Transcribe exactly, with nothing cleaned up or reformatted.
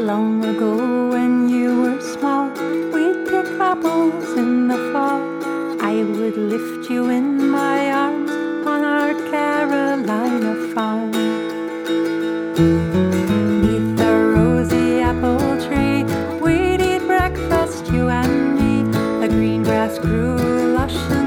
Long ago when you were small, we'd pick apples in the fall. I would lift you in my arms on our Carolina farm. Neath the rosy apple tree, we'd eat breakfast, you and me. The green grass grew lush